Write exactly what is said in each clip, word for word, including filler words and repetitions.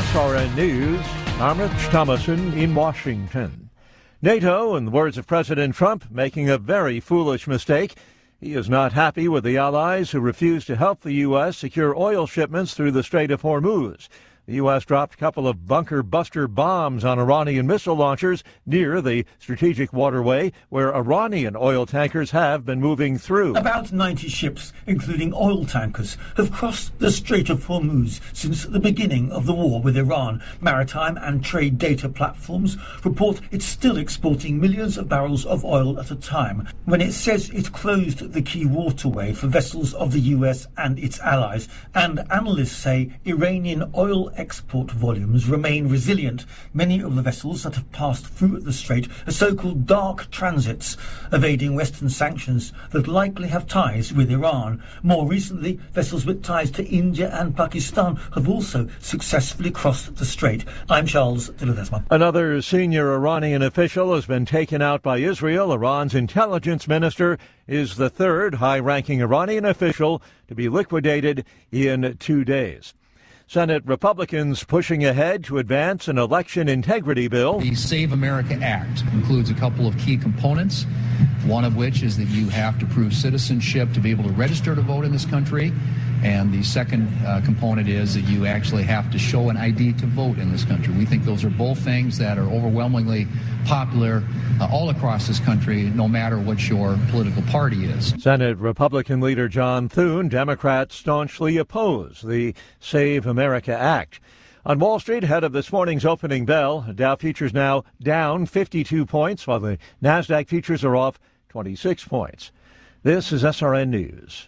S R N News, I'm Rich Thomason in Washington. NATO, in the words of President Trump, making a very foolish mistake. He is not happy with the allies who refuse to help the U S secure oil shipments through the Strait of Hormuz. The U S dropped a couple of bunker buster bombs on Iranian missile launchers near the strategic waterway where Iranian oil tankers have been moving through. About ninety ships, including oil tankers, have crossed the Strait of Hormuz since the beginning of the war with Iran. Maritime and trade data platforms report it's still exporting millions of barrels of oil at a time. When it says it closed the key waterway for vessels of the U S and its allies, and analysts say Iranian oil export volumes remain resilient. Many of the vessels that have passed through the strait are so-called dark transits, evading Western sanctions that likely have ties with Iran. More recently, vessels with ties to India and Pakistan have also successfully crossed the strait. I'm Charles de Ledesma. Another senior Iranian official has been taken out by Israel. Iran's intelligence minister is the third high-ranking Iranian official to be liquidated in two days. Senate Republicans pushing ahead to advance an election integrity bill. The Save America Act includes a couple of key components, one of which is that you have to prove citizenship to be able to register to vote in this country. And the second uh, component is that you actually have to show an I D to vote in this country. We think those are both things that are overwhelmingly popular uh, all across this country, no matter what your political party is. Senate Republican leader John Thune, Democrats staunchly oppose the Save America Act. On Wall Street, ahead of this morning's opening bell, Dow futures now down fifty-two points, while the NASDAQ futures are off twenty-six points. This is S R N News.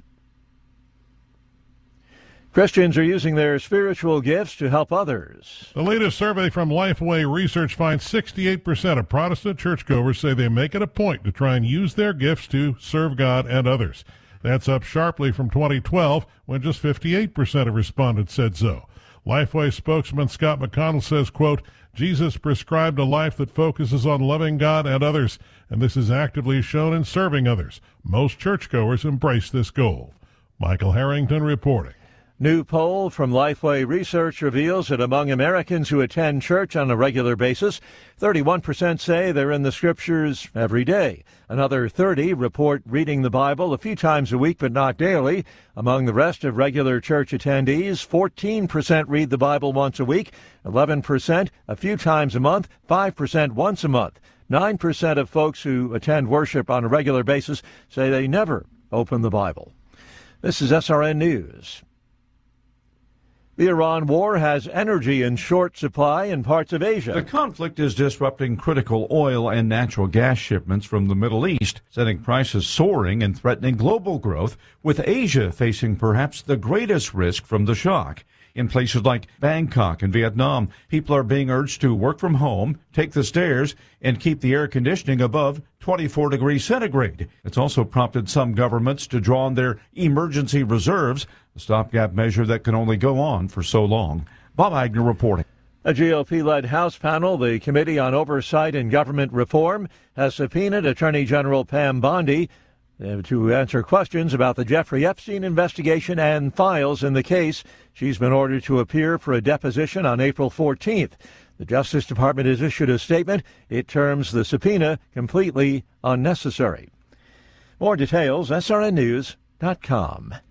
Christians are using their spiritual gifts to help others. The latest survey from Lifeway Research finds sixty-eight percent of Protestant churchgoers say they make it a point to try and use their gifts to serve God and others. That's up sharply from twenty twelve, when just fifty-eight percent of respondents said so. Lifeway spokesman Scott McConnell says, quote, Jesus prescribed a life that focuses on loving God and others, and this is actively shown in serving others. Most churchgoers embrace this goal. Michael Harrington reporting. New poll from Lifeway Research reveals that among Americans who attend church on a regular basis, thirty-one percent say they're in the scriptures every day. Another thirty report reading the Bible a few times a week but not daily. Among the rest of regular church attendees, fourteen percent read the Bible once a week, eleven percent a few times a month, five percent once a month. nine percent of folks who attend worship on a regular basis say they never open the Bible. This is S R N News. The Iran war has energy in short supply in parts of Asia. The conflict is disrupting critical oil and natural gas shipments from the Middle East, setting prices soaring and threatening global growth, with Asia facing perhaps the greatest risk from the shock. In places like Bangkok and Vietnam, people are being urged to work from home, take the stairs, and keep the air conditioning above twenty-four degrees centigrade. It's also prompted some governments to draw on their emergency reserves, a stopgap measure that can only go on for so long. Bob Agnew reporting. A G O P-led House panel, the Committee on Oversight and Government Reform, has subpoenaed Attorney General Pam Bondi to answer questions about the Jeffrey Epstein investigation and files in the case. She's been ordered to appear for a deposition on April fourteenth. The Justice Department has issued a statement. It terms the subpoena completely unnecessary. More details, S R N news dot com.